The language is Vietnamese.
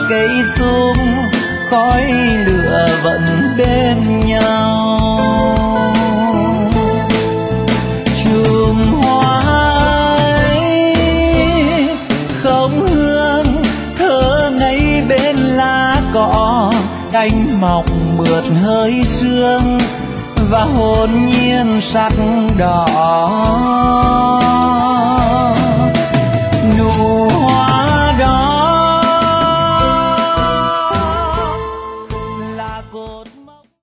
cây sung, khói lửa vẫn bên nhau. Chùm hoa ấy không hương thơ ngây bên lá cỏ, cánh mọc mượt hơi sương và hồn nhiên sắc đỏ.